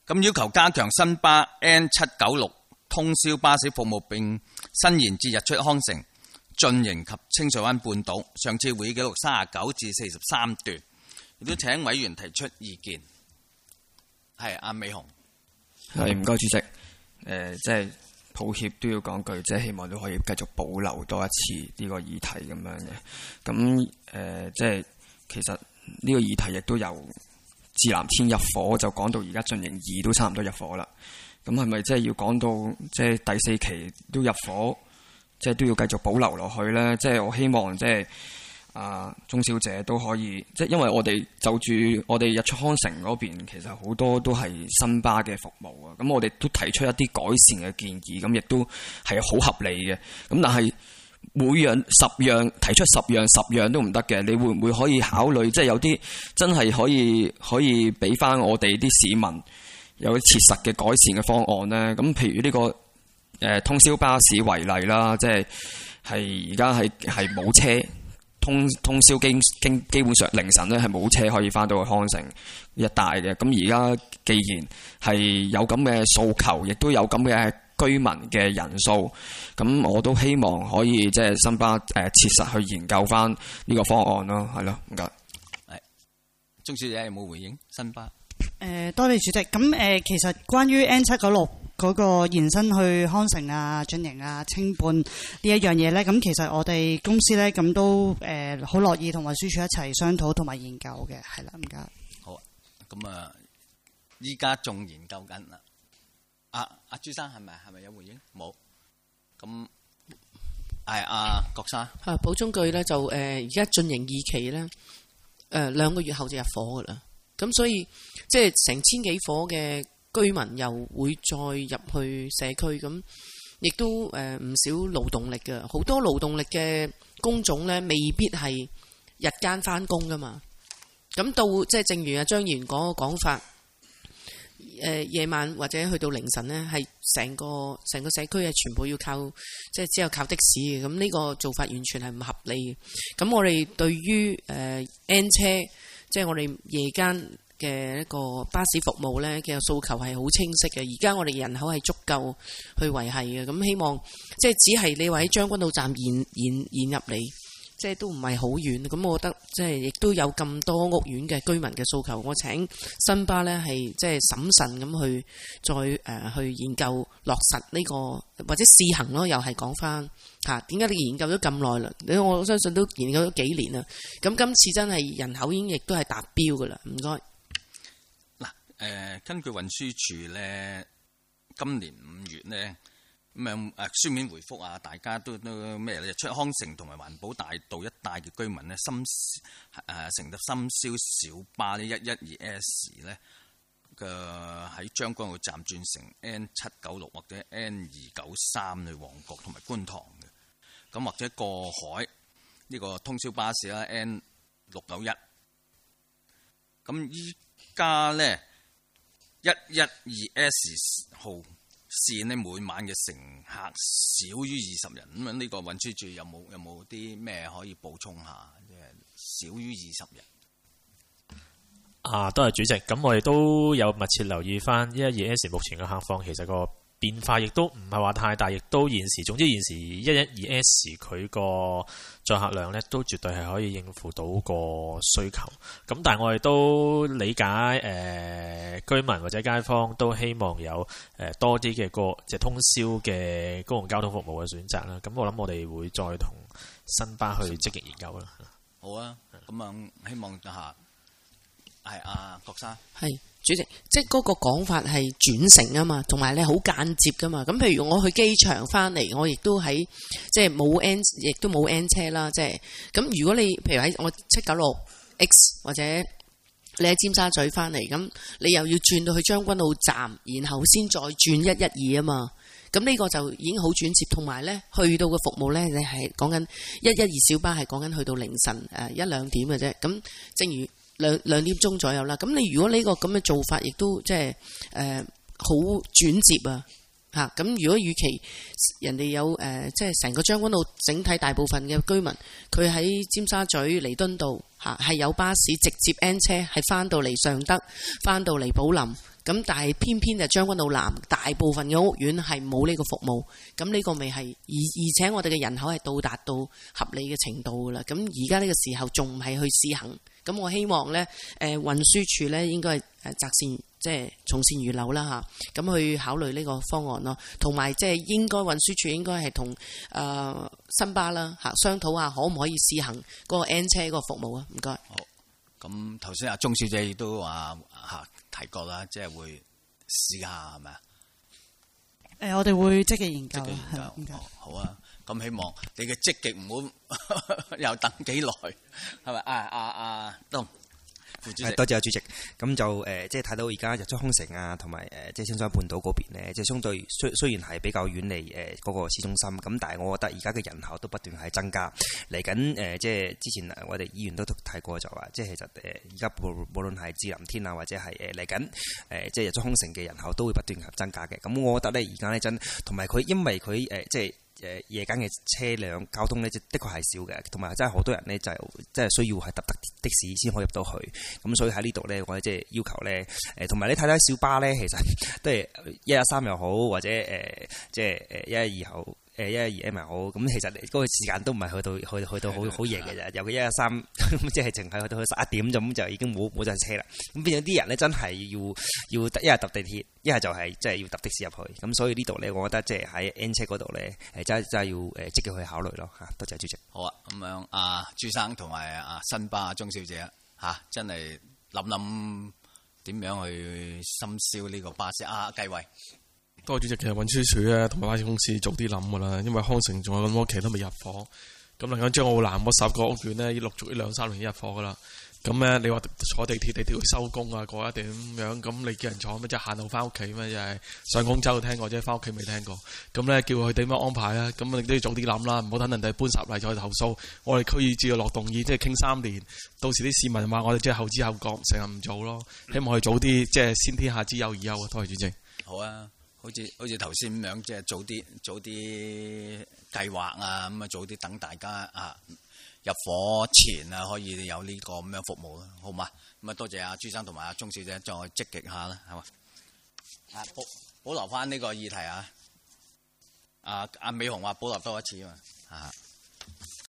咁要求加強新巴 N796 通宵巴士服務，並伸延至日出康城、駿盈及清水灣半島。上次會議記錄39至43段，亦都請委員提出意見。係阿美雄。 係，唔該主席。即係抱歉都要講句，即係希望都可以繼續保留多一次呢個議題咁樣嘅。咁即係其實呢個議題亦都由至藍天入伙，就講到而家駿盈2都差唔多入伙啦。咁係咪即係要講到即係第4期都入伙，即係都要繼續保留落去咧？即係我希望即係鍾小姐都可以，即係因為我哋就住我哋日出康城嗰邊，其實好多都係新巴嘅服務啊。咁我哋都提出一啲改善嘅建議，咁亦都係好合理嘅。咁但係每樣10樣提出10樣都唔得嘅，你會唔會可以考慮？即係有啲真係可以俾翻我哋啲市民有啲切實嘅改善嘅方案呢？咁譬如呢個通宵巴士為例啦，即係而家係冇車。通宵基本上凌晨咧係冇車可以翻到去康城一帶嘅。咁而家既然係有咁嘅訴求，亦都有咁嘅居民嘅人數，咁我都希望可以即係新巴切實去研究翻呢個方案咯，係咯，唔該。 係，鍾小姐有冇回應新巴？ 多謝主席。咁其實關於 N796嗰個延伸去康城啊、駿盈啊、清半呢一樣嘢咧，咁其實我哋公司咧咁都好樂意同運輸署一齊商討同埋研究嘅，係啦，唔該。 好啊，咁依家仲研究緊啦。阿朱生係咪有回應？冇。咁係阿郭生。 補充句咧，就而家駿盈2期咧，2個月後就入伙噶啦。咁所以即係成千幾伙嘅居民又會再入去社區，咁亦都唔少勞動力嘅，好多勞動力嘅工種咧，未必係日間翻工噶嘛。咁到即係正如阿張議員講嘅講法，夜晚或者去到凌晨呢，係成個社區係全部要靠即係只有靠的士嘅。咁呢個做法完全係唔合理嘅。咁我哋對於N 車，即係我哋夜間嘅一個巴士服務呢嘅訴求係好清晰嘅。而家我哋人口係足夠去維繫嘅。咁希望即係只係你話喺將軍澳站延入嚟，即係都唔係好遠。咁我覺得即係亦都有咁多屋苑嘅居民嘅訴求，我請新巴呢係即係審慎咁去再去研究落實呢個或者試行咯。又係講翻嚇點解你研究咗咁耐啦？我相信都研究咗幾年啦。咁今次真係人口已經亦都係達標噶啦。唔該。 根據運輸署咧，今年5月咧咁樣書面回覆啊，大家都咩咧？日出康城同埋環保大道一帶嘅居民咧，乘搭深宵小巴呢112S 咧嘅喺將軍澳站轉乘 N796 或者 N293 去旺角同埋觀塘嘅，咁或者過海呢個通宵巴士啦 N691，咁依家咧。112S 號線呢，每晚嘅乘客少於20人，咁呢個運輸署有冇啲咩可以補充下？即係少於20人。 多謝主席。咁我哋都有密切留意翻112S 目前嘅客況，其實個變化亦都唔係話太大，亦都總之現時112S 佢個載客量呢都絕對係可以應付到個需求。咁但係我哋都理解居民或者街坊都希望有多啲嘅即係通宵嘅公共交通服務嘅選擇啦。咁我諗我哋會再同新巴去積極研究啦。 好啊，咁希望下係阿郭生。 係。主席，即係嗰個講法係轉乘啊嘛，同埋你好間接噶嘛。咁譬如我去機場翻嚟，我亦都喺即係冇 N， 亦都冇 N 車啦。即係咁，如果你譬如喺我796X 或者你喺尖沙咀翻嚟，咁你又要轉到去將軍澳站，然後先再轉112啊嘛。咁呢個就已經好轉接，同埋呢去到嘅服務呢，你係講緊112小巴係講緊去到凌晨1-2點嘅啫。咁正如2點鐘左右啦，咁你如果呢個咁嘅做法，亦都即係好轉接啊嚇。咁如果與其人哋有即係成個將軍澳整體大部分嘅居民，佢喺尖沙咀彌敦道嚇係有巴士直接 N 車係翻到嚟尚德，翻到嚟寶林， 咁但係偏偏就將軍澳南大部分嘅屋苑係冇呢個服務，咁呢個咪係而且我哋嘅人口係到達到合理嘅程度噶啦。咁而家呢個時候仲唔係去試行？咁我希望呢運輸署呢應該係擇善即係從善如流啦嚇，咁去考慮呢個方案咯。同埋即係應該運輸署應該係同新巴啦嚇商討下，可唔可以試行嗰個 N 車嗰個服務啊？唔該。 好，咁頭先阿鐘小姐亦都話提過啦，即係會試下係咪啊？ 我哋會積極研究積極研啦， 究。好啊，咁希望你嘅積極唔好又等幾耐，係咪？東副主席， 多謝主席。咁就即係睇到而家日出康城啊，同埋即係青山半島嗰邊咧，即係相對雖然係比較遠離嗰個市中心，咁但係我覺得而家嘅人口都不斷係增加。嚟緊即係之前我哋議員都提過就話，即係其實而家無論係智林天啊，或者係嚟緊即係日出康城嘅人口都會不斷增加嘅。咁我覺得咧而家咧真同埋佢因為佢即係。夜間嘅車輛交通呢，的確係少嘅，同埋真係好多人呢，就真係需要係搭的士先可以入到去。咁所以喺呢度呢，我哋即係要求呢，同埋你睇睇小巴呢，其實都係113又好，或者即係112好。112M 又好，咁其實嗰個時間都唔係去到好夜嘅啫，尤其113即係淨係去到11點咁就已經冇咗車啦。咁變咗啲人咧真係要一係搭地鐵，一係就係即係要搭的士入去。咁所以呢度咧，我覺得即係喺 N 車嗰度咧，真係要積極去考慮咯嚇。多謝主席。 好啊，咁樣朱生同埋新巴鐘小姐真係諗點樣去深宵呢個巴士繼位。 多謝主席，其實運輸署咧同埋巴士公司早啲諗噶啦，因為康城仲有咁多期都未入伙，咁嚟緊將澳南嗰10個屋苑呢，要陸續呢2-3年入伙噶啦。咁咧你話坐地鐵會收工啊，過一點咁樣，咁你叫人坐咩？即係行路翻屋企咩？就係上廣州聽過，即係翻屋企未聽過。咁咧叫佢點樣安排啊？咁你都要早啲諗啦，唔好等人哋搬十例再投訴。我哋區議只要落動議，即係傾3年，到時啲市民話我哋即係後知後覺，成日唔做咯。希望佢早啲即係先天下之憂而憂啊！多謝主席。 好啊。好似頭先咁樣，即係早啲計劃啊，咁早啲等大家入伙前可以有呢個咁樣服務啦，好嘛？咁多謝朱生同埋鐘小姐再積極下啦，係嘛？保留翻呢個議題啊！美紅話保留多一次啊嘛。